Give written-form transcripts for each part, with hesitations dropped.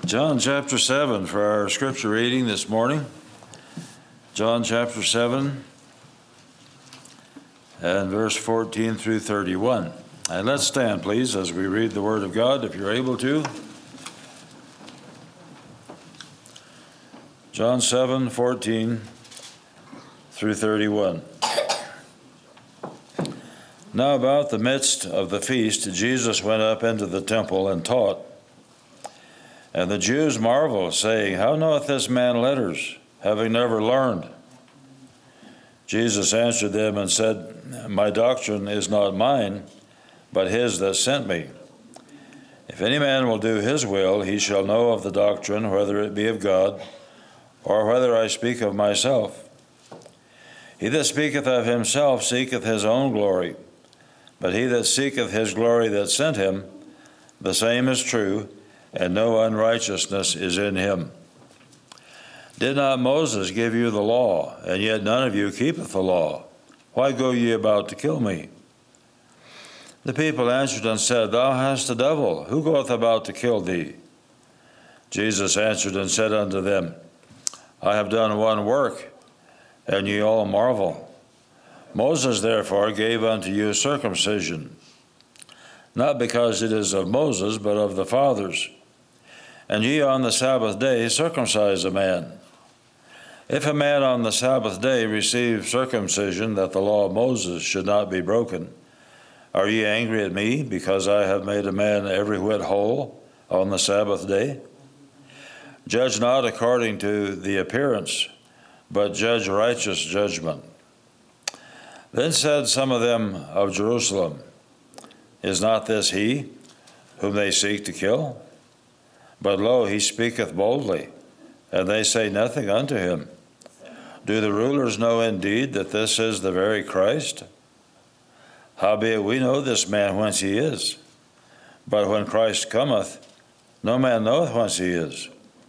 John chapter 7 for our scripture reading this morning. John chapter 7 and verse 14 through 31. And let's stand, please, as we read the Word of God, if you're able to. John 7, 14 through 31. Now about the midst of the feast, Jesus went up into the temple and taught. And the Jews marveled, saying, How knoweth this man letters, having never learned? Jesus answered them and said, My doctrine is not mine, but his that sent me. If any man will do his will, he shall know of the doctrine, whether it be of God, or whether I speak of myself. He that speaketh of himself seeketh his own glory, but he that seeketh his glory that sent him, the same is true, and no unrighteousness is in him. Did not Moses give you the law, and yet none of you keepeth the law? Why go ye about to kill me? The people answered and said, Thou hast a devil. Who goeth about to kill thee? Jesus answered and said unto them, I have done one work, and ye all marvel. Moses therefore gave unto you circumcision, not because it is of Moses, but of the fathers. And ye on the Sabbath day circumcise a man. If a man on the Sabbath day receive circumcision, that the law of Moses should not be broken, are ye angry at me, because I have made a man every whit whole on the Sabbath day? Judge not according to the appearance, but judge righteous judgment. Then said some of them of Jerusalem, Is not this he whom they seek to kill? But lo, he speaketh boldly, and they say nothing unto him. Do the rulers know indeed that this is the very Christ? Howbeit we know this man whence he is. But when Christ cometh, no man knoweth whence he is.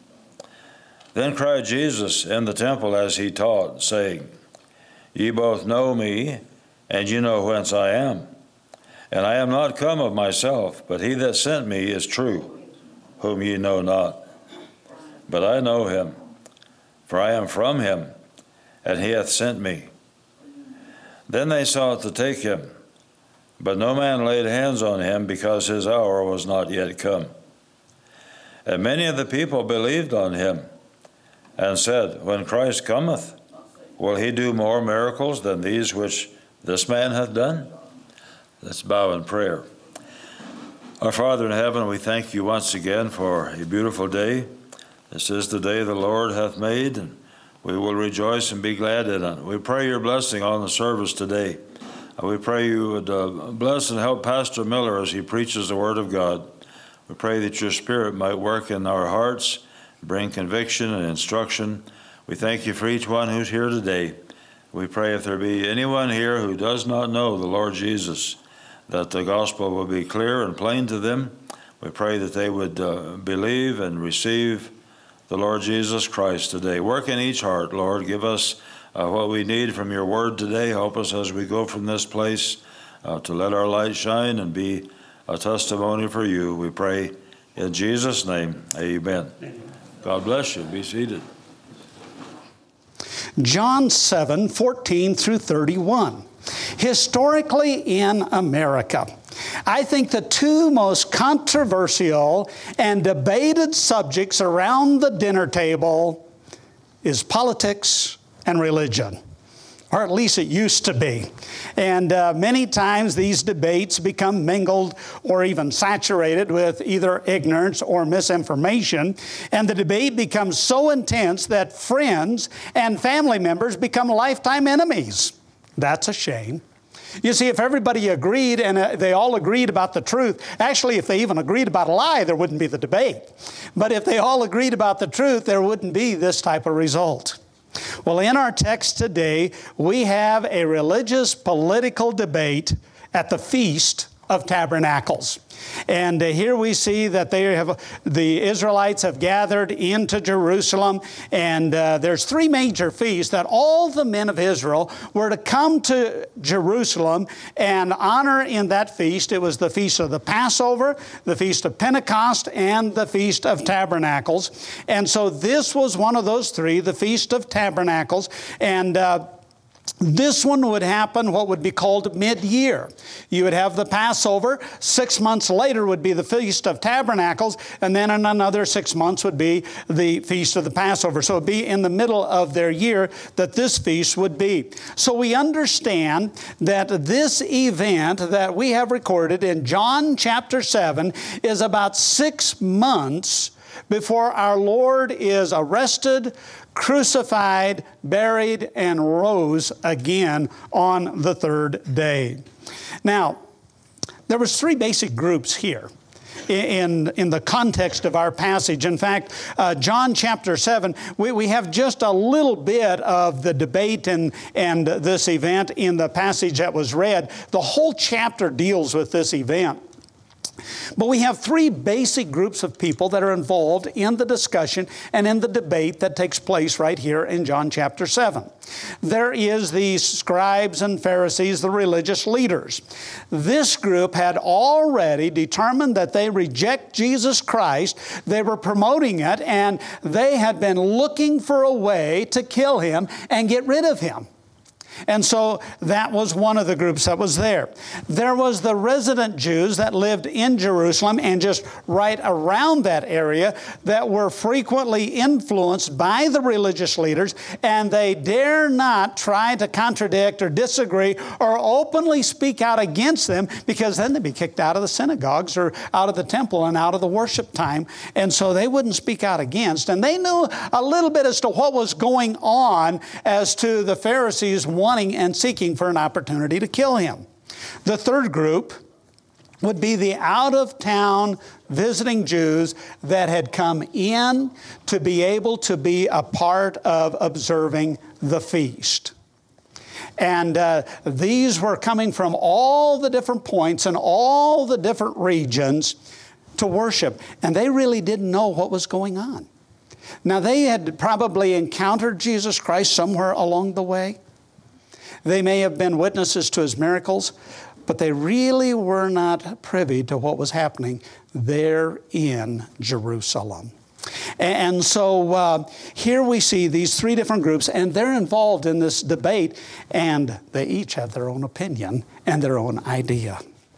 Then cried Jesus in the temple as he taught, saying, Ye both know me, and ye know whence I am. And I am not come of myself, but he that sent me is true, whom ye know not. But I know him, for I am from him, and he hath sent me. Then they sought to take him, but no man laid hands on him, because his hour was not yet come. And many of the people believed on him, and said, When Christ cometh, will he do more miracles than these which this man hath done? Let's bow in prayer. Our Father in heaven, we thank you once again for a beautiful day. This is the day the Lord hath made, and we will rejoice and be glad in it. We pray your blessing on the service today. We pray you would bless and help Pastor Miller as he preaches the Word of God. We pray that your Spirit might work in our hearts, bring conviction and instruction. We thank you for each one who's here today. We pray if there be anyone here who does not know the Lord Jesus, that the gospel will be clear and plain to them. We pray that they would believe and receive the Lord Jesus Christ today. Work in each heart, Lord. Give us what we need from your word today. Help us as we go from this place to let our light shine and be a testimony for you. We pray in Jesus' name. Amen. God bless you. Be seated. John 7, 14 through 31. Historically in America, I think the two most controversial and debated subjects around the dinner table is politics and religion. Or at least it used to be. And many times these debates become mingled or even saturated with either ignorance or misinformation. And the debate becomes so intense that friends and family members become lifetime enemies. That's a shame. You see, if everybody agreed and they all agreed about the truth, actually if they even agreed about a lie, there wouldn't be the debate. But if they all agreed about the truth, there wouldn't be this type of result. Well, in our text today, we have a religious political debate at the feast of Tabernacles. And here we see that the Israelites have gathered into Jerusalem, and there's three major feasts that all the men of Israel were to come to Jerusalem and honor in that feast. It was the Feast of the Passover, the Feast of Pentecost, and the Feast of Tabernacles. And so this was one of those three, the Feast of Tabernacles, and this one would happen what would be called mid-year. You would have the Passover. 6 months later would be the Feast of Tabernacles, and then in another 6 months would be the Feast of the Passover. So it would be in the middle of their year that this feast would be. So we understand that this event that we have recorded in John chapter 7 is about 6 months before our Lord is arrested, crucified, buried, and rose again on the third day. Now, there was three basic groups here in the context of our passage. In fact, John chapter 7, we have just a little bit of the debate and this event in the passage that was read. The whole chapter deals with this event. But we have three basic groups of people that are involved in the discussion and in the debate that takes place right here in John chapter 7. There is the scribes and Pharisees, the religious leaders. This group had already determined that they reject Jesus Christ. They were promoting it, and they had been looking for a way to kill Him and get rid of Him. And so that was one of the groups that was there. There was the resident Jews that lived in Jerusalem and just right around that area that were frequently influenced by the religious leaders, and they dare not try to contradict or disagree or openly speak out against them, because then they'd be kicked out of the synagogues or out of the temple and out of the worship time. And so they wouldn't speak out against. And they knew a little bit as to what was going on as to the Pharisees wanting and seeking for an opportunity to kill Him. The third group would be the out-of-town visiting Jews that had come in to be able to be a part of observing the feast. And these were coming from all the different points and all the different regions to worship. And they really didn't know what was going on. Now, they had probably encountered Jesus Christ somewhere along the way. They may have been witnesses to His miracles, but they really were not privy to what was happening there in Jerusalem. And so here we see these three different groups, and they're involved in this debate, and they each have their own opinion and their own idea.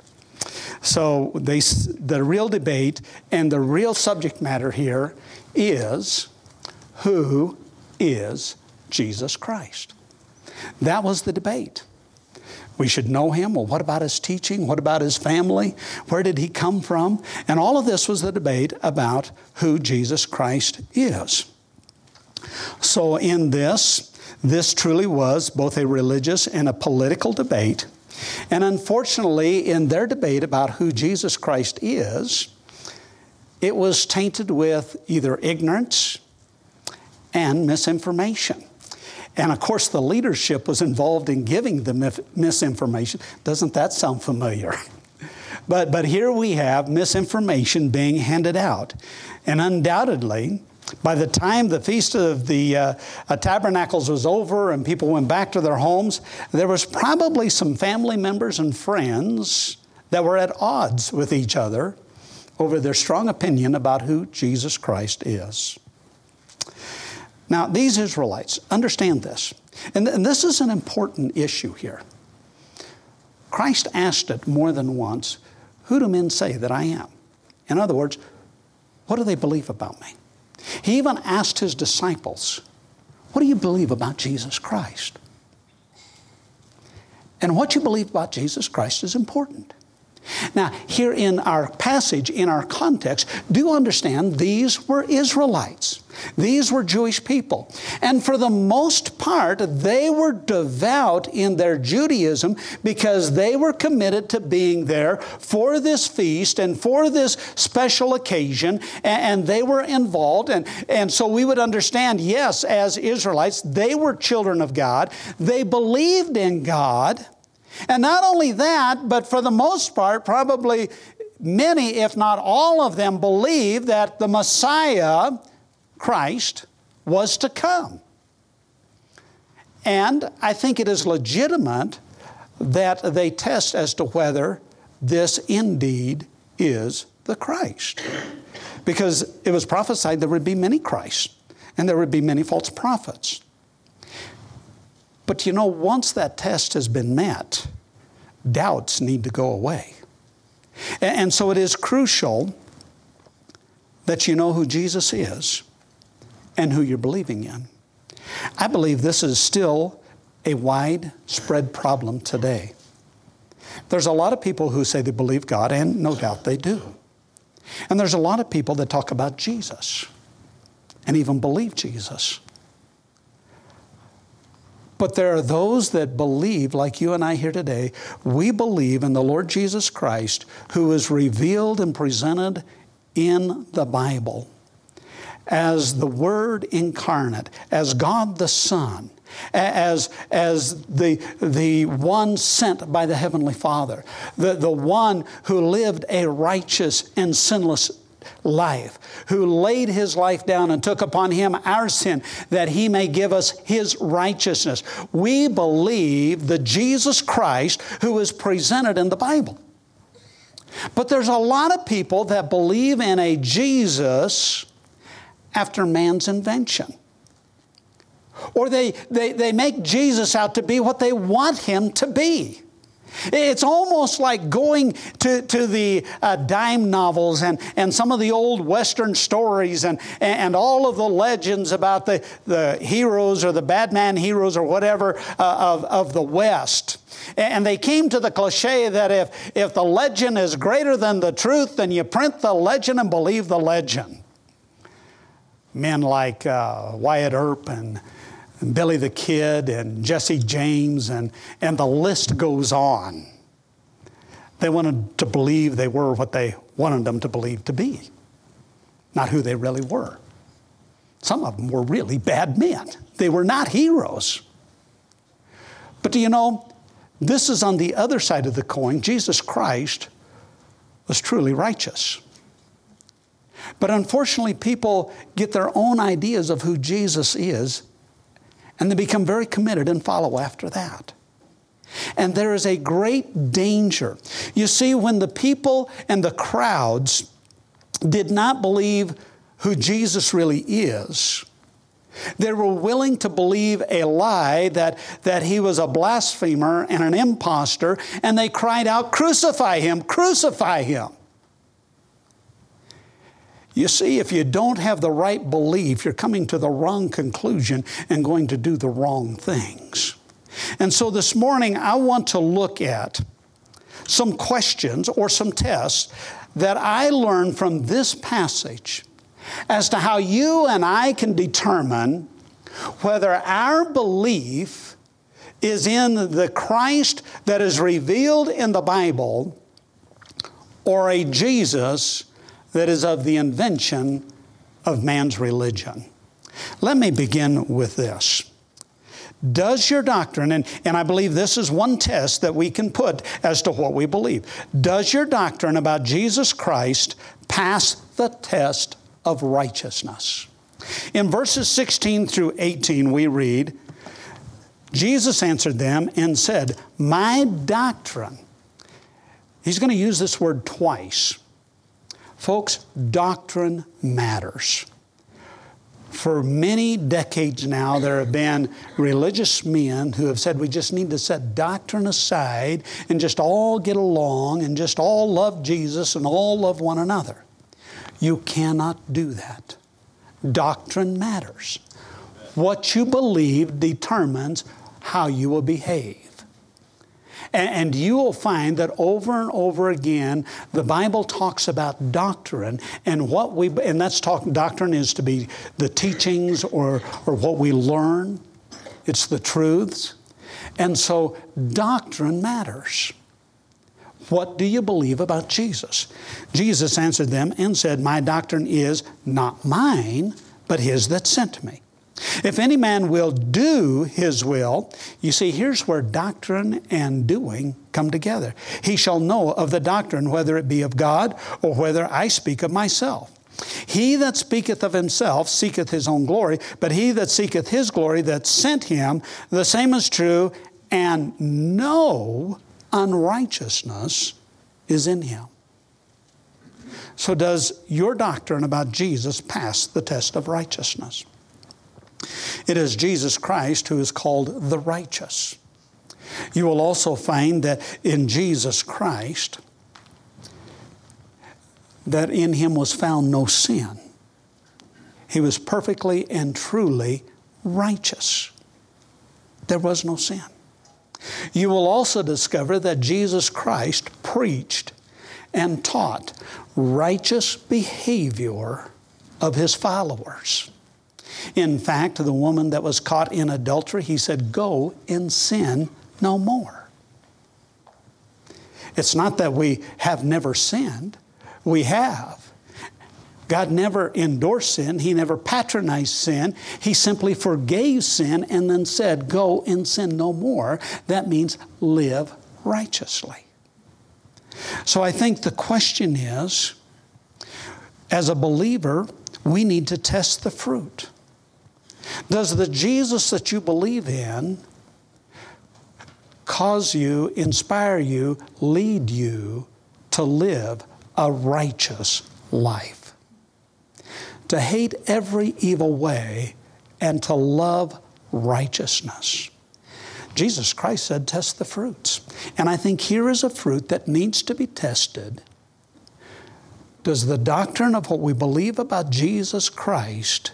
So the real debate and the real subject matter here is, who is Jesus Christ? That was the debate. We should know Him. Well, what about His teaching? What about His family? Where did He come from? And all of this was the debate about who Jesus Christ is. So in this truly was both a religious and a political debate. And unfortunately, in their debate about who Jesus Christ is, it was tainted with either ignorance and misinformation. And of course, the leadership was involved in giving the misinformation. Doesn't that sound familiar? But here we have misinformation being handed out. And undoubtedly, by the time the Feast of the Tabernacles was over and people went back to their homes, there was probably some family members and friends that were at odds with each other over their strong opinion about who Jesus Christ is. Now, these Israelites, understand this. And this is an important issue here. Christ asked it more than once, who do men say that I am? In other words, what do they believe about me? He even asked His disciples, what do you believe about Jesus Christ? And what you believe about Jesus Christ is important. Now, here in our passage, in our context, do understand these were Israelites. These were Jewish people. And for the most part, they were devout in their Judaism because they were committed to being there for this feast and for this special occasion, and they were involved. And so we would understand, yes, as Israelites, they were children of God. They believed in God. And not only that, but for the most part, probably many, if not all of them, believed that the Messiah, Christ, was to come. And I think it is legitimate that they test as to whether this indeed is the Christ. Because it was prophesied there would be many Christs and there would be many false prophets. But you know, once that test has been met, doubts need to go away. And so it is crucial that you know who Jesus is and who you're believing in. I believe this is still a widespread problem today. There's a lot of people who say they believe God, and no doubt they do. And there's a lot of people that talk about Jesus and even believe Jesus. But there are those that believe, like you and I here today, we believe in the Lord Jesus Christ, who is revealed and presented in the Bible as the Word incarnate, as God the Son, as the one sent by the Heavenly Father, the one who lived a righteous and sinless life, who laid His life down and took upon Him our sin that He may give us His righteousness. We believe the Jesus Christ who is presented in the Bible. But there's a lot of people that believe in a Jesus after man's invention. Or they make Jesus out to be what they want Him to be. It's almost like going to the dime novels and some of the old Western stories and all of the legends about the heroes or the bad man heroes or whatever of the West. And they came to the cliche that if the legend is greater than the truth, then you print the legend and believe the legend. Men like Wyatt Earp and Billy the Kid and Jesse James and the list goes on. They wanted to believe they were what they wanted them to believe to be, not who they really were. Some of them were really bad men. They were not heroes. But do you know, this is on the other side of the coin. Jesus Christ was truly righteous. But unfortunately, people get their own ideas of who Jesus is, and they become very committed and follow after that. And there is a great danger. You see, when the people and the crowds did not believe who Jesus really is, they were willing to believe a lie that He was a blasphemer and an imposter, and they cried out, "Crucify Him! Crucify Him!" You see, if you don't have the right belief, you're coming to the wrong conclusion and going to do the wrong things. And so this morning, I want to look at some questions or some tests that I learned from this passage as to how you and I can determine whether our belief is in the Christ that is revealed in the Bible or a Jesus that is of the invention of man's religion. Let me begin with this. Does your doctrine, and I believe this is one test that we can put as to what we believe. Does your doctrine about Jesus Christ pass the test of righteousness? In verses 16 through 18 we read, Jesus answered them and said, "My doctrine." He's going to use this word twice. Folks, doctrine matters. For many decades now, there have been religious men who have said we just need to set doctrine aside and just all get along and just all love Jesus and all love one another. You cannot do that. Doctrine matters. What you believe determines how you will behave. And you will find that over and over again, the Bible talks about doctrine, and doctrine is to be the teachings or what we learn. It's the truths. And so doctrine matters. What do you believe about Jesus? Jesus answered them and said, "My doctrine is not mine, but His that sent me." If any man will do his will, you see, here's where doctrine and doing come together. He shall know of the doctrine, whether it be of God or whether I speak of myself. He that speaketh of himself seeketh his own glory, but he that seeketh his glory that sent him, the same is true, and no unrighteousness is in him. So does your doctrine about Jesus pass the test of righteousness? It is Jesus Christ who is called the righteous. You will also find that in Jesus Christ, that in him was found no sin. He was perfectly and truly righteous. There was no sin. You will also discover that Jesus Christ preached and taught righteous behavior of his followers. In fact, the woman that was caught in adultery, he said, go and sin no more. It's not that we have never sinned. We have. God never endorsed sin. He never patronized sin. He simply forgave sin and then said, go and sin no more. That means live righteously. So I think the question is, as a believer, we need to test the fruit. Does the Jesus that you believe in cause you, inspire you, lead you to live a righteous life? To hate every evil way and to love righteousness. Jesus Christ said, test the fruits. And I think here is a fruit that needs to be tested. Does the doctrine of what we believe about Jesus Christ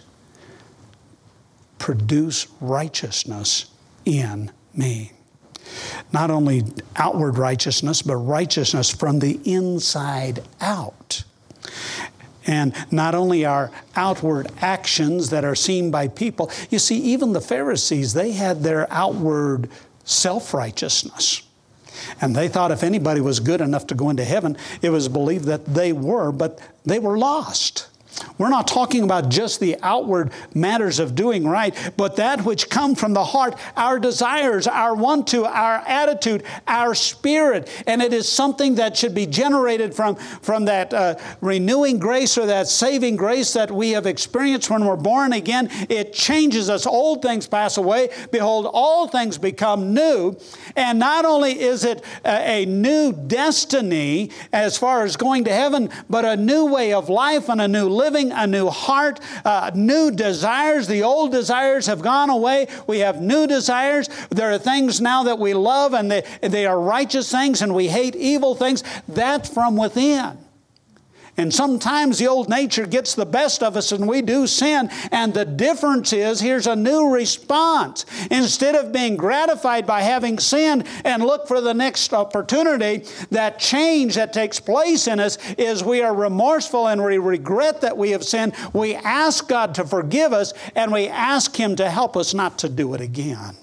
produce righteousness in me? Not only outward righteousness, but righteousness from the inside out. And not only our outward actions that are seen by people. You see, even the Pharisees, they had their outward self-righteousness. And they thought if anybody was good enough to go into heaven, it was believed that they were, but they were lost. We're not talking about just the outward matters of doing right, but that which come from the heart, our desires, our want to, our attitude, our spirit. And it is something that should be generated from that renewing grace or that saving grace that we have experienced when we're born again. It changes us. Old things pass away. Behold, all things become new. And not only is it a new destiny as far as going to heaven, but a new way of life and a new living, a new heart, new desires. The old desires have gone away. We have new desires. There are things now that we love, and they are righteous things, and we hate evil things. That's from within. And sometimes the old nature gets the best of us and we do sin. And the difference is, here's a new response. Instead of being gratified by having sinned and look for the next opportunity, that change that takes place in us is we are remorseful and we regret that we have sinned. We ask God to forgive us and we ask Him to help us not to do it again.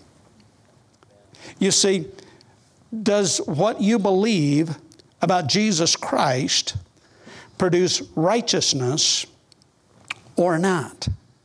You see, does what you believe about Jesus Christ produce righteousness or not?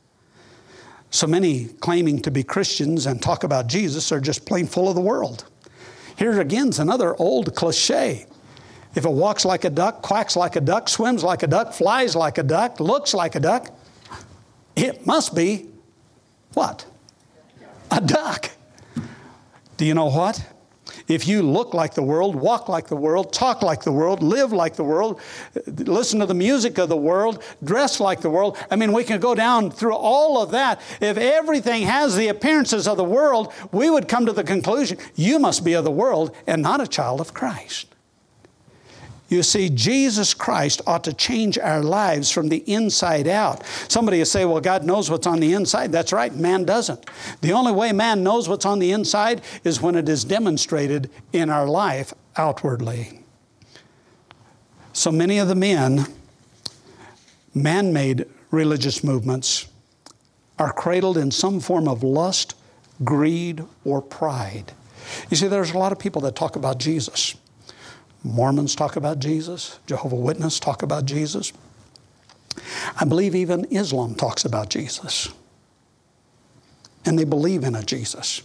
So many claiming to be Christians and talk about Jesus are just plain full of the world. Here again is another old cliche. If it walks like a duck, quacks like a duck, swims like a duck, flies like a duck, looks like a duck, it must be what? A duck. Do you know what? If you look like the world, walk like the world, talk like the world, live like the world, listen to the music of the world, dress like the world, I mean, we can go down through all of that. If everything has the appearances of the world, we would come to the conclusion, you must be of the world and not a child of Christ. You see, Jesus Christ ought to change our lives from the inside out. Somebody will say, well, God knows what's on the inside. That's right, man doesn't. The only way man knows what's on the inside is when it is demonstrated in our life outwardly. So many of the man-made religious movements are cradled in some form of lust, greed, or pride. You see, there's a lot of people that talk about Jesus. Mormons talk about Jesus. Jehovah's Witnesses talk about Jesus. I believe even Islam talks about Jesus. and they believe in a Jesus.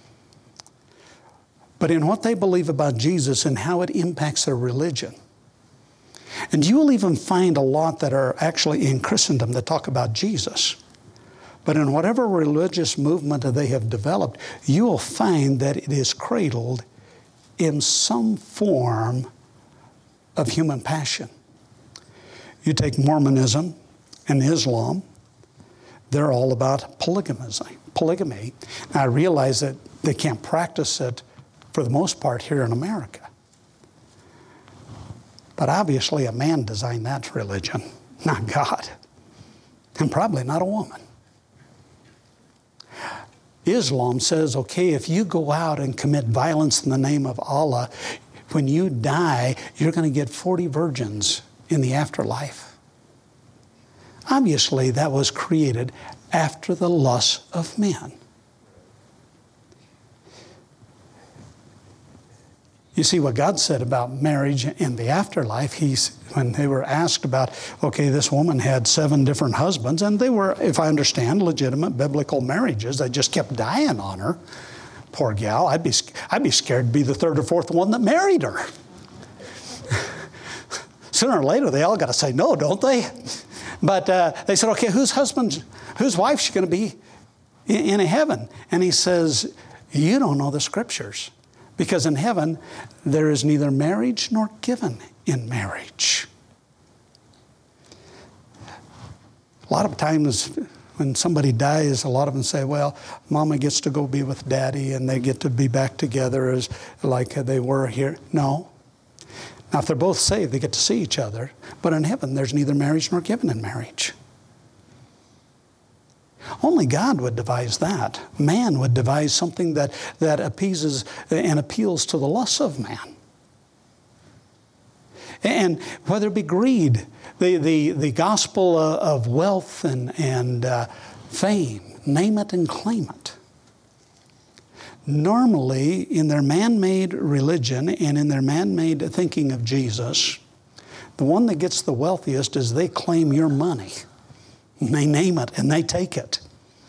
But in what they believe about Jesus and how it impacts their religion. And you will even find a lot that are actually in Christendom that talk about Jesus. But in whatever religious movement that they have developed, you will find that it is cradled in some form of human passion. You take Mormonism and Islam, they're all about polygamy. Now, I realize that they can't practice it for the most part here in America. But obviously a man designed that religion, not God, and probably not a woman. Islam says, okay, if you go out and commit violence in the name of Allah, when you die, you're going to get 40 virgins in the afterlife. Obviously, that was created after the lust of men. You see what God said about marriage in the afterlife. When they were asked about, okay, this woman had 7 different husbands, and they were, if I understand, legitimate biblical marriages. They just kept dying on her. Poor gal. I'd be scared to be the 3rd or 4th one that married her. Sooner or later, they all got to say no, don't they? But they said, okay, whose wife's she going to be in heaven? And he says, you don't know the Scriptures. Because in heaven, there is neither marriage nor given in marriage. A lot of times when somebody dies, a lot of them say, well, Mama gets to go be with Daddy and they get to be back together as like they were here. No. Now, if they're both saved, they get to see each other. But in heaven, there's neither marriage nor given in marriage. Only God would devise that. Man would devise something that appeases and appeals to the lusts of man. And whether it be greed, the gospel of wealth and fame, name it and claim it. Normally, in their man-made religion and in their man-made thinking of Jesus, the one that gets the wealthiest is they claim your money. And they name it and they take it.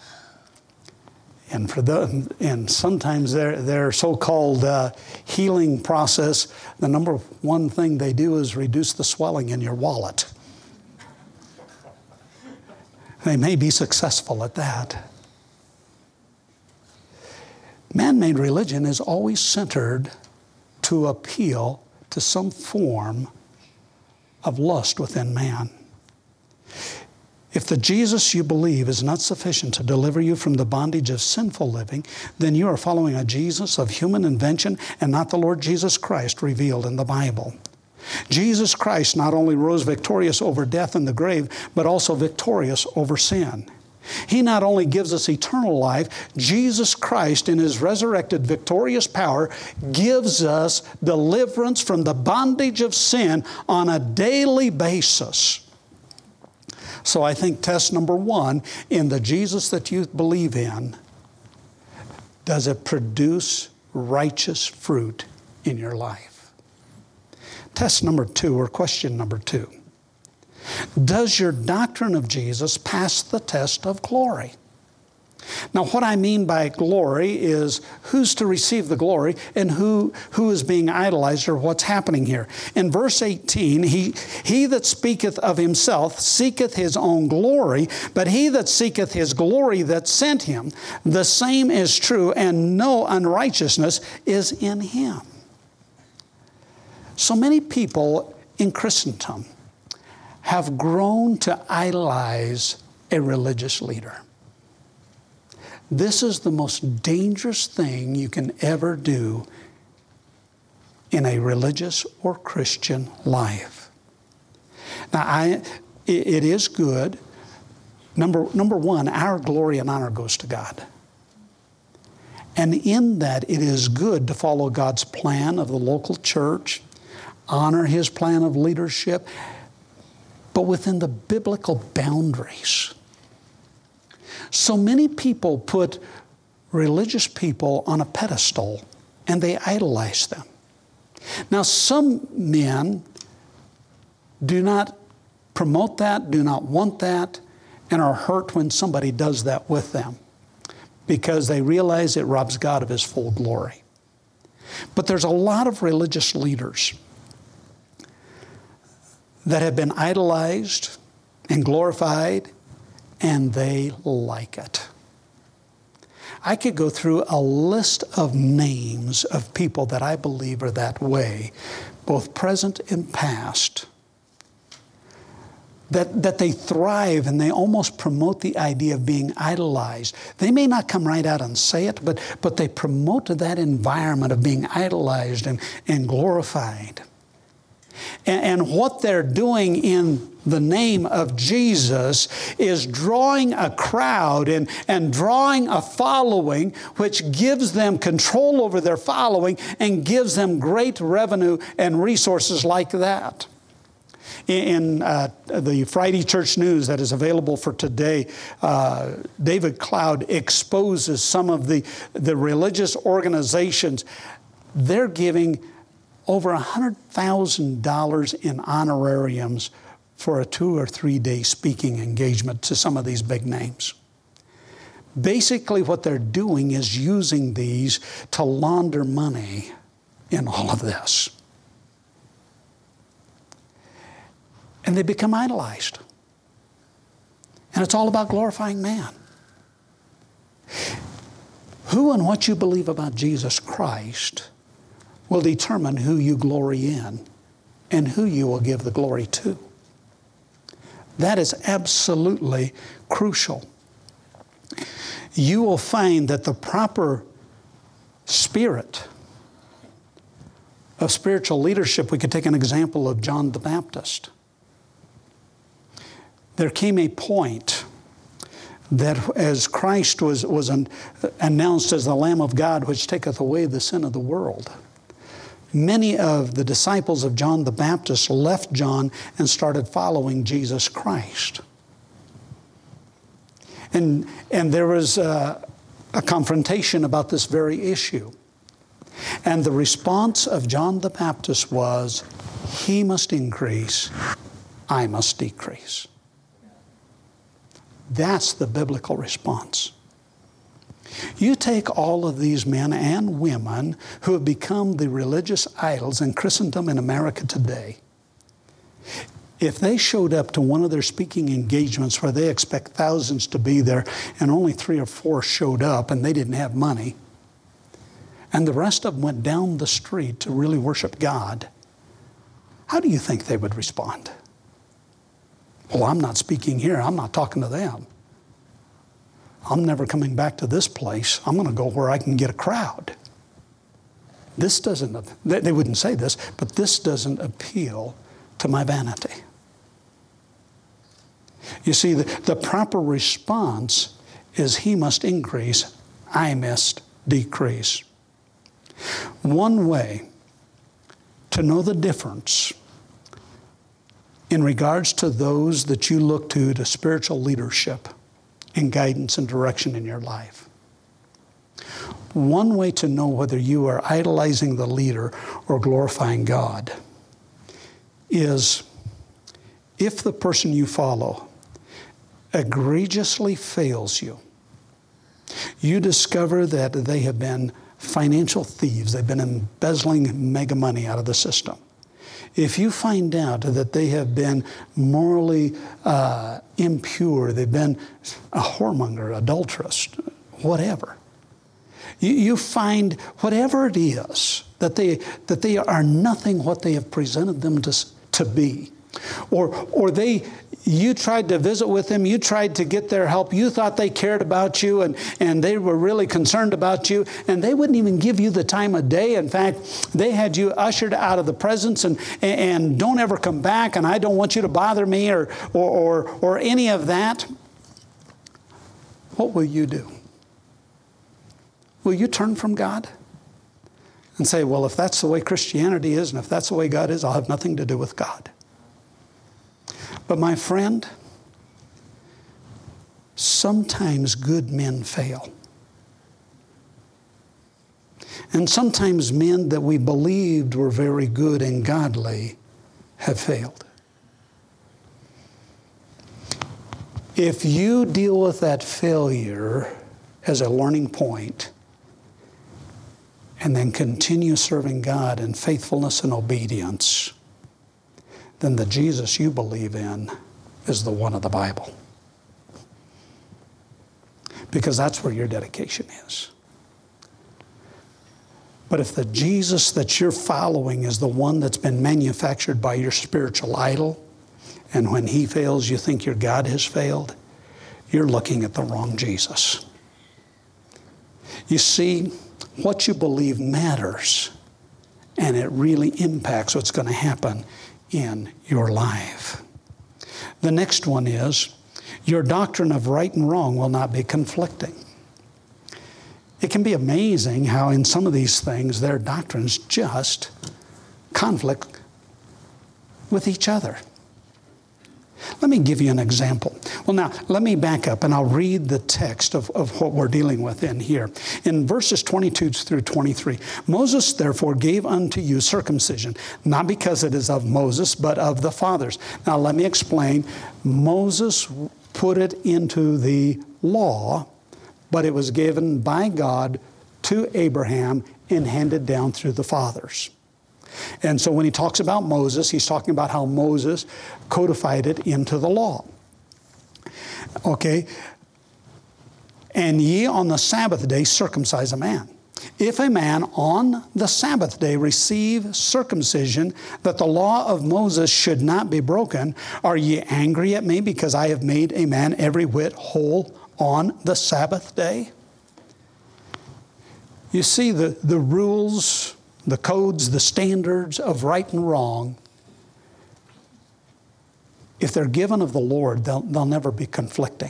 And sometimes their so-called healing process, the number one thing they do is reduce the swelling in your wallet. They may be successful at that. Man-made religion is always centered to appeal to some form of lust within man. If the Jesus you believe is not sufficient to deliver you from the bondage of sinful living, then you are following a Jesus of human invention and not the Lord Jesus Christ revealed in the Bible. Jesus Christ not only rose victorious over death and the grave, but also victorious over sin. He not only gives us eternal life, Jesus Christ in His resurrected victorious power gives us deliverance from the bondage of sin on a daily basis. So I think test number 1, in the Jesus that you believe in, does it produce righteous fruit in your life? Test number 2, or question number 2. Does your doctrine of Jesus pass the test of glory? Now, what I mean by glory is who's to receive the glory and who is being idolized, or what's happening here. In verse 18, he that speaketh of himself seeketh his own glory, but he that seeketh his glory that sent him, the same is true, and no unrighteousness is in him. So many people in Christendom have grown to idolize a religious leader. This is the most dangerous thing you can ever do in a religious or Christian life. Now, it is good. Number 1, our glory and honor goes to God. And in that, it is good to follow God's plan of the local church, honor His plan of leadership, but within the biblical boundaries. So many people put religious people on a pedestal and they idolize them. Now, some men do not promote that, do not want that, and are hurt when somebody does that with them. because they realize it robs God of His full glory. But there's a lot of religious leaders that have been idolized and glorified, and they like it. I could go through a list of names of people that I believe are that way, both present and past, that they thrive and they almost promote the idea of being idolized. They may not come right out and say it, but they promote that environment of being idolized and glorified. And what they're doing in the name of Jesus is drawing a crowd and drawing a following, which gives them control over their following and gives them great revenue and resources like that. In the Friday Church News that is available for today, David Cloud exposes some of the religious organizations. They're giving over $100,000 in honorariums for a 2 or 3 day speaking engagement to some of these big names. Basically, what they're doing is using these to launder money in all of this. And they become idolized. And it's all about glorifying man. Who and what you believe about Jesus Christ will determine who you glory in and who you will give the glory to. That is absolutely crucial. You will find that the proper spirit of spiritual leadership, we could take an example of John the Baptist. There came a point that as Christ was announced as the Lamb of God, which taketh away the sin of the world, many of the disciples of John the Baptist left John and started following Jesus Christ. And there was a confrontation about this very issue. And the response of John the Baptist was, "He must increase, I must decrease." That's the biblical response. You take all of these men and women who have become the religious idols in Christendom in America today. If they showed up to one of their speaking engagements where they expect thousands to be there and only 3 or 4 showed up and they didn't have money, and the rest of them went down the street to really worship God, how do you think they would respond? Well, I'm not speaking here. I'm not talking to them. I'm never coming back to this place. I'm going to go where I can get a crowd. This doesn't, they wouldn't say this, but this doesn't appeal to my vanity. You see, the proper response is he must increase, I must decrease. One way to know the difference in regards to those that you look to spiritual leadership and guidance and direction in your life. One way to know whether you are idolizing the leader or glorifying God is if the person you follow egregiously fails you. You discover that they have been financial thieves. They've been embezzling mega money out of the system. If you find out that they have been morally impure, they've been a whoremonger, adulteress, whatever, you find whatever it is that they are nothing what they have presented them to be, or you tried to visit with them, you tried to get their help, you thought they cared about you and they were really concerned about you, and they wouldn't even give you the time of day. In fact, they had you ushered out of the presence and don't ever come back, and I don't want you to bother me or any of that. What will you do? Will you turn from God and say, well, if that's the way Christianity is and if that's the way God is, I'll have nothing to do with God? But my friend, sometimes good men fail. And sometimes men that we believed were very good and godly have failed. If you deal with that failure as a learning point, and then continue serving God in faithfulness and obedience, then the Jesus you believe in is the one of the Bible. Because that's where your dedication is. But if the Jesus that you're following is the one that's been manufactured by your spiritual idol, and when he fails you think your God has failed, you're looking at the wrong Jesus. You see, what you believe matters, and it really impacts what's going to happen in your life. The next one is, your doctrine of right and wrong will not be conflicting. It can be amazing how in some of these things their doctrines just conflict with each other. Let me give you an example. Well, now, let me back up and I'll read the text of what we're dealing with in here. In verses 22 through 23, Moses therefore gave unto you circumcision, not because it is of Moses, but of the fathers. Now, let me explain. Moses put it into the law, but it was given by God to Abraham and handed down through the fathers. And so when he talks about Moses, he's talking about how Moses codified it into the law. Okay. And ye on the Sabbath day circumcise a man. If a man on the Sabbath day receive circumcision, that the law of Moses should not be broken, are ye angry at me because I have made a man every whit whole on the Sabbath day? You see, the rules, the codes, the standards of right and wrong, if they're given of the Lord, they'll never be conflicting.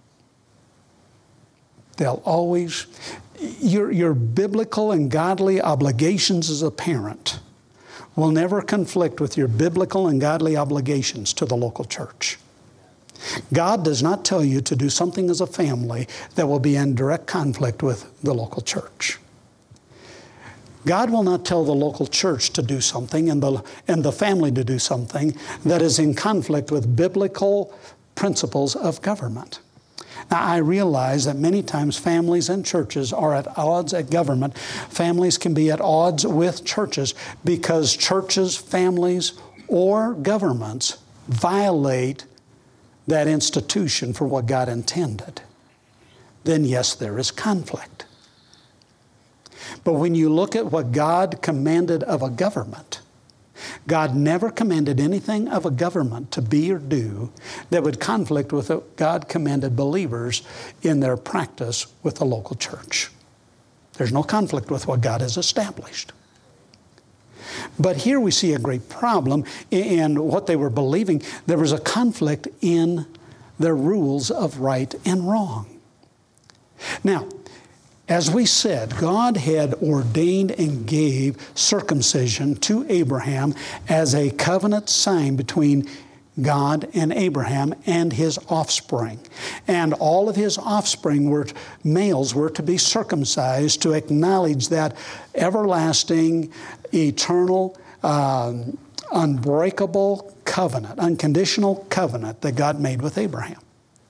They'll always, your biblical and godly obligations as a parent will never conflict with your biblical and godly obligations to the local church. God does not tell you to do something as a family that will be in direct conflict with the local church. God will not tell the local church to do something and the family to do something that is in conflict with biblical principles of government. Now, I realize that many times families and churches are at odds at government. Families can be at odds with churches because churches, families, or governments violate that institution for what God intended. Then yes, there is conflict. But when you look at what God commanded of a government, God never commanded anything of a government to be or do that would conflict with what God commanded believers in their practice with the local church. There's no conflict with what God has established. But here we see a great problem in what they were believing. There was a conflict in their rules of right and wrong. Now, as we said, God had ordained and gave circumcision to Abraham as a covenant sign between God and Abraham and his offspring. And all of his offspring males were to be circumcised to acknowledge that everlasting, eternal, unbreakable covenant, unconditional covenant that God made with Abraham.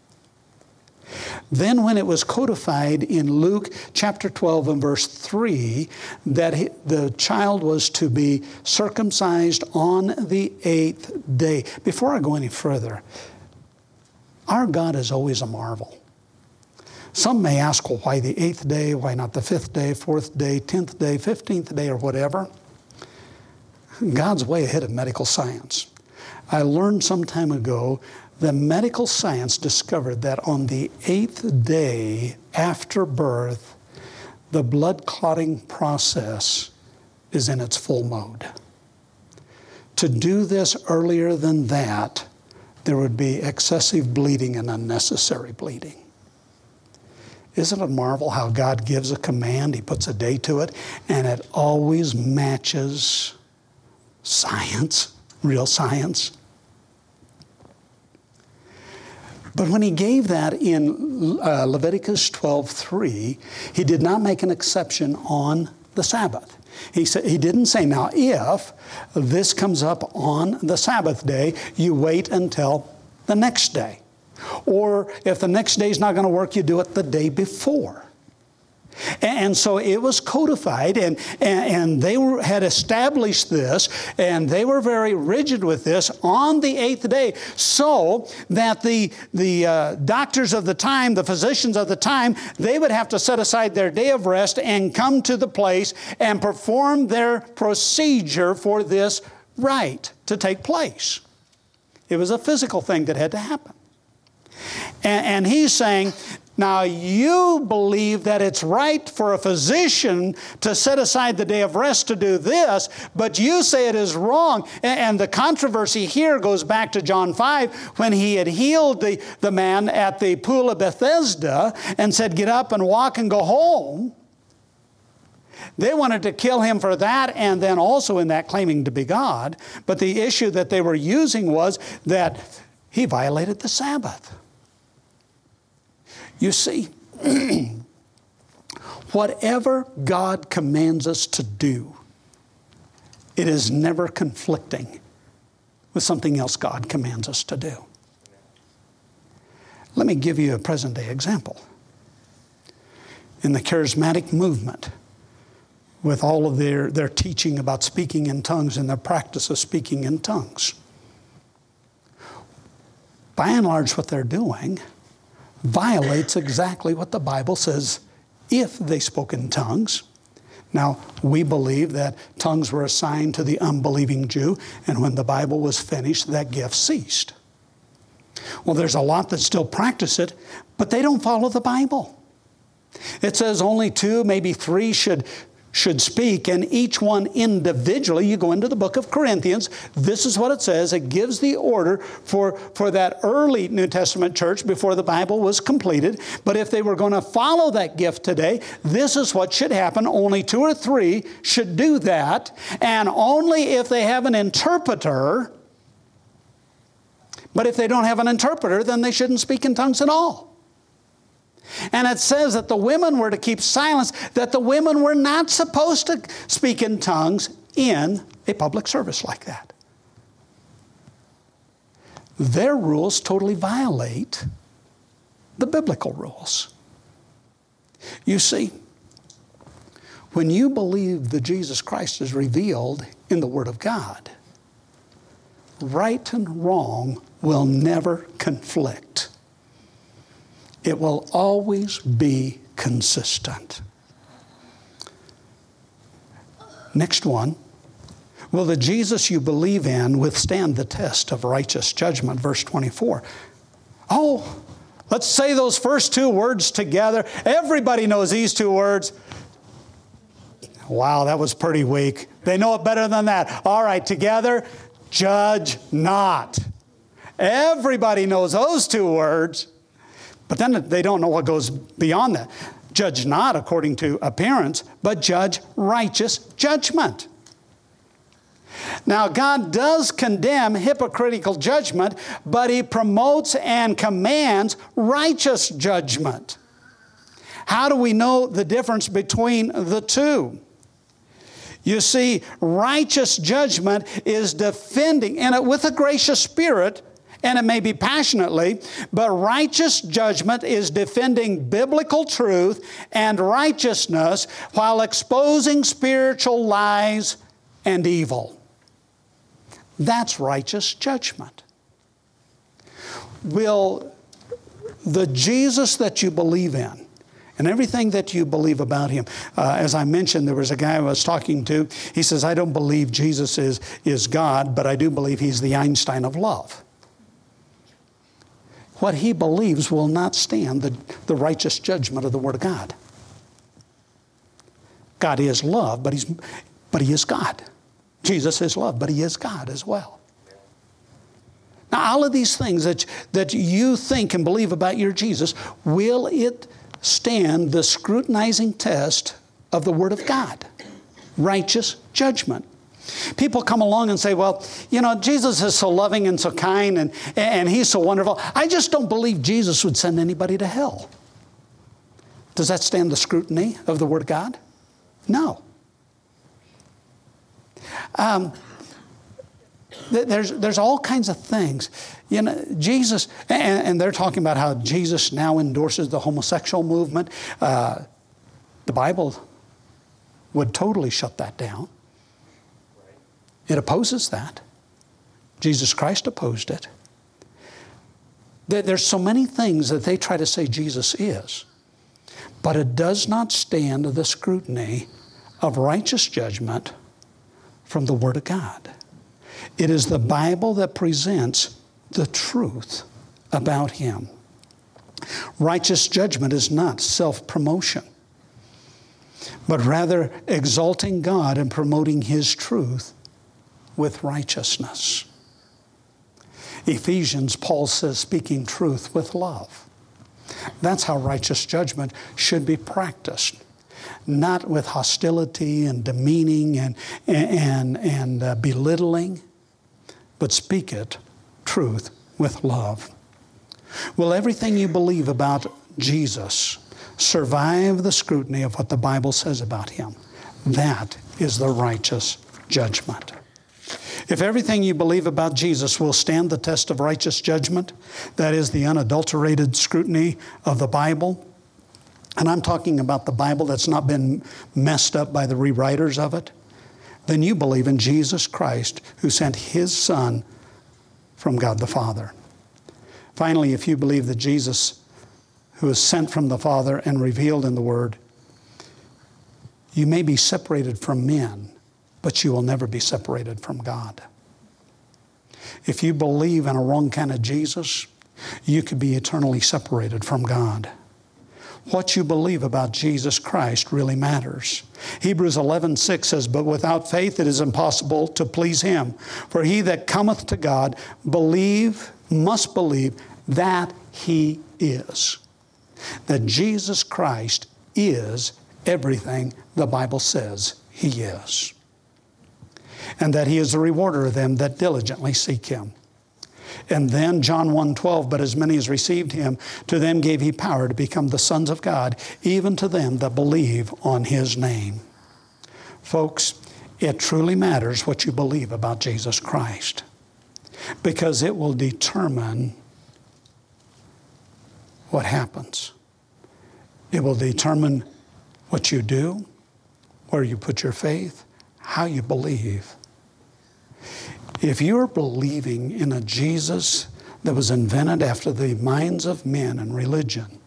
Then when it was codified in Luke chapter 12 and verse 3 that the child was to be circumcised on the 8th day. Before I go any further, our God is always a marvel. Some may ask, well, why the 8th day? Why not the 5th day, 4th day, 10th day, 15th day, or whatever? God's way ahead of medical science. I learned some time ago that medical science discovered that on the 8th day after birth, the blood clotting process is in its full mode. To do this earlier than that, there would be excessive bleeding and unnecessary bleeding. Isn't it a marvel how God gives a command, He puts a day to it, and it always matches science, real science? But when He gave that in Leviticus 12:3, He did not make an exception on the Sabbath. He didn't say, now if this comes up on the Sabbath day, you wait until the next day. Or if the next day is not going to work, you do it the day before. And so it was codified, and they had established this, and they were very rigid with this on the 8th day, so that the doctors of the time, the physicians of the time, they would have to set aside their day of rest and come to the place and perform their procedure for this rite to take place. It was a physical thing that had to happen. And he's saying, now you believe that it's right for a physician to set aside the day of rest to do this, but you say it is wrong. And the controversy here goes back to John 5 when he had healed the man at the pool of Bethesda and said, get up and walk and go home. They wanted to kill him for that, and then also in that claiming to be God. But the issue that they were using was that he violated the Sabbath. You see, whatever God commands us to do, it is never conflicting with something else God commands us to do. Let me give you a present-day example. In the charismatic movement, with all of their teaching about speaking in tongues and their practice of speaking in tongues, by and large what they're doing violates exactly what the Bible says if they spoke in tongues. Now, we believe that tongues were assigned to the unbelieving Jew, and when the Bible was finished, that gift ceased. Well, there's a lot that still practice it, but they don't follow the Bible. It says only 2, maybe 3 should speak, and each one individually. You go into the book of Corinthians, this is what it says. It gives the order for that early New Testament church before the Bible was completed. But if they were going to follow that gift today, this is what should happen. Only 2 or 3 should do that, and only if they have an interpreter. But if they don't have an interpreter, then they shouldn't speak in tongues at all. And it says that the women were to keep silence, that the women were not supposed to speak in tongues in a public service like that. Their rules totally violate the biblical rules. You see, when you believe that Jesus Christ is revealed in the Word of God, right and wrong will never conflict. It will always be consistent. Next one. Will the Jesus you believe in withstand the test of righteous judgment? Verse 24. Oh, let's say those first 2 words together. Everybody knows these 2 words. Wow, that was pretty weak. They know it better than that. All right, together, judge not. Everybody knows those 2 words. But then they don't know what goes beyond that. Judge not according to appearance, but judge righteous judgment. Now, God does condemn hypocritical judgment, but He promotes and commands righteous judgment. How do we know the difference between the 2? You see, righteous judgment is defending, and with a gracious spirit, and it may be passionately, but righteous judgment is defending biblical truth and righteousness while exposing spiritual lies and evil. That's righteous judgment. Will the Jesus that you believe in and everything that you believe about Him, as I mentioned, there was a guy I was talking to. He says, I don't believe Jesus is God, but I do believe He's the Einstein of love. What he believes will not stand the righteous judgment of the Word of God. God is love, but He is God. Jesus is love, but He is God as well. Now, all of these things that you think and believe about your Jesus, will it stand the scrutinizing test of the Word of God? Righteous judgment. People come along and say, well, you know, Jesus is so loving and so kind and He's so wonderful. I just don't believe Jesus would send anybody to hell. Does that stand the scrutiny of the Word of God? No. There's all kinds of things. You know, Jesus, and they're talking about how Jesus now endorses the homosexual movement. The Bible would totally shut that down. It opposes that. Jesus Christ opposed it. There's so many things that they try to say Jesus is, but it does not stand the scrutiny of righteous judgment from the Word of God. It is the Bible that presents the truth about Him. Righteous judgment is not self-promotion, but rather exalting God and promoting His truth with righteousness. Ephesians, Paul says, speaking truth with love. That's how righteous judgment should be practiced. Not with hostility and demeaning and belittling, but speak it, truth, with love. Will everything you believe about Jesus survive the scrutiny of what the Bible says about Him? That is the righteous judgment. If everything you believe about Jesus will stand the test of righteous judgment, that is the unadulterated scrutiny of the Bible, and I'm talking about the Bible that's not been messed up by the rewriters of it, then you believe in Jesus Christ, who sent His Son from God the Father. Finally, if you believe that Jesus, who is sent from the Father and revealed in the Word, you may be separated from men, but you will never be separated from God. If you believe in a wrong kind of Jesus, you could be eternally separated from God. What you believe about Jesus Christ really matters. Hebrews 11:6 says, "But without faith it is impossible to please Him. For he that cometh to God must believe that He is." That Jesus Christ is everything the Bible says He is. And that He is the rewarder of them that diligently seek Him. And then John 1:12, "But as many as received Him, to them gave He power to become the sons of God, even to them that believe on His name." Folks, it truly matters what you believe about Jesus Christ, because it will determine what happens. It will determine what you do, where you put your faith, how you believe. If you're believing in a Jesus that was invented after the minds of men and religion,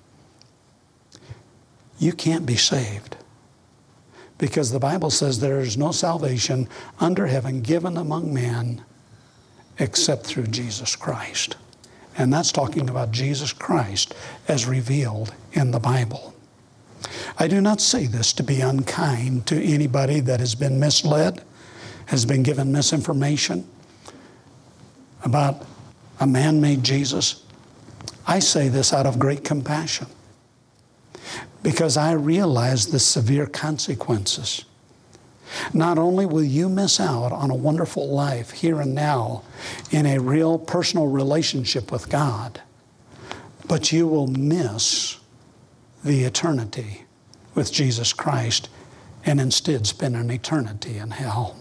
you can't be saved. Because the Bible says there is no salvation under heaven given among men except through Jesus Christ. And that's talking about Jesus Christ as revealed in the Bible. I do not say this to be unkind to anybody that has been misled, has been given misinformation about a man-made Jesus. I say this out of great compassion, because I realize the severe consequences. Not only will you miss out on a wonderful life here and now in a real personal relationship with God, but you will miss the eternity with Jesus Christ and instead spend an eternity in hell.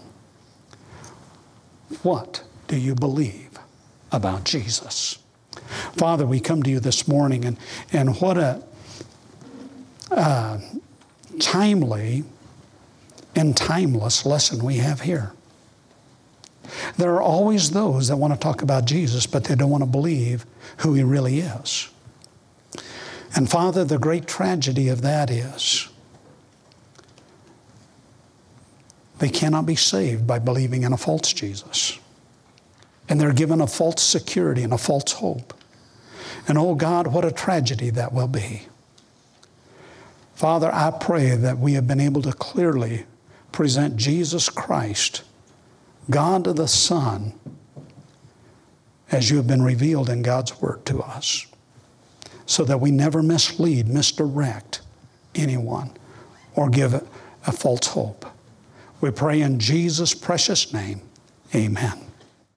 What do you believe about Jesus? Father, we come to you this morning, and what a timely and timeless lesson we have here. There are always those that want to talk about Jesus, but they don't want to believe who He really is. And Father, the great tragedy of that is they cannot be saved by believing in a false Jesus. And they're given a false security and a false hope. And oh God, what a tragedy that will be. Father, I pray that we have been able to clearly present Jesus Christ, God the Son, as you have been revealed in God's Word to us, so that we never mislead, misdirect anyone, or give a false hope. We pray in Jesus' precious name. Amen.